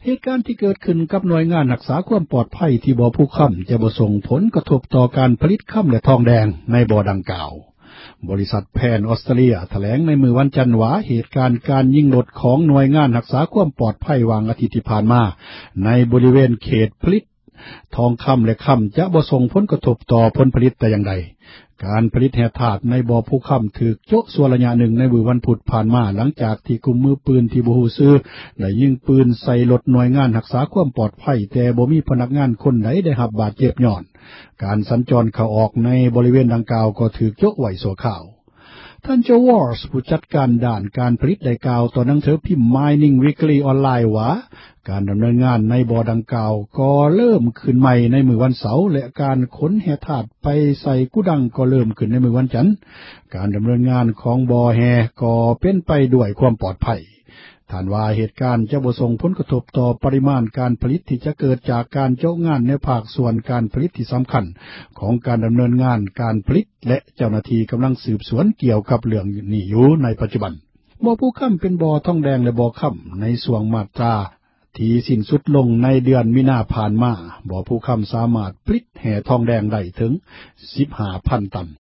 เหตุการณ์ที่เกิดขึ้นกับหน่วยงานรักษาความปลอดภัยที่บ่อภูค่ำจะบ่ส่งผลกระทบต่อการผลิตค่ำและทองแดงในบ่อดังกล่าวบริษัทแพนออสเตรเลียแถลงในมือวันจันทร์ว่าเหตุการณ์การยิงรถของหน่วยงานรักษาความปลอดภัยวางอาทิตย์ที่ผ่านมาในบริเวณเขตผลิตทองคำและค่ำจะบ่ส่งผลกระทบต่อผลผลิตแต่อย่างใดการผลิตแห่ธาตุในบ่อภูค่ำถูกโจ๊ะส่วนระยะหนึ่งในมื้อวันพุธผ่านมาหลังจากที่กลุ่มมือปืนที่บ่ฮู้ชื่อได้ยิงปืนใส่รถหน่วยงานรักษาความปลอดภัยแต่บ่มีพนักงานคนใดได้รับบาดเจ็บย้อนการสัญจรเข้าออกในบริเวณดังกล่าวก็ถูกโจ๊ะไว้ชั่วคราวท่านโจวอร์สผู้จัดการด้านการผลิตได้กล่าวต่อหนังสือพิมพ์ Mining Weekly ออนไลน์ว่าการดำเนินงานในบ่อดังกล่าวก็เริ่มขึ้นใหม่ในมื้อวันเสาร์และการขนแห่ธาตุไปใส่กุดังก็เริ่มขึ้นในมื้อวันจันทร์การดำเนินงานของบ่อแห่ก็เป็นไปด้วยความปลอดภัยท่านว่าเหตุการณ์จะบ่ส่งผลกระทบต่อปริมาณการผลิตที่จะเกิดจากการเจาะงานในภาคส่วนการผลิตที่สำคัญของการดำเนินงานการผลิตและเจ้าหน้าที่กำลังสืบสวนเกี่ยวกับเรื่องนี้อยู่ในปัจจุบันบ่อภูค่ำเป็นบ่อทองแดงและบ่อค่ำในส่วงมาตราที่สิ้นสุดลงในเดือนมีนาผ่านมาบ่อภูค่ำสามารถผลิตแห่ทองแดงได้ถึง 15,000 ตัน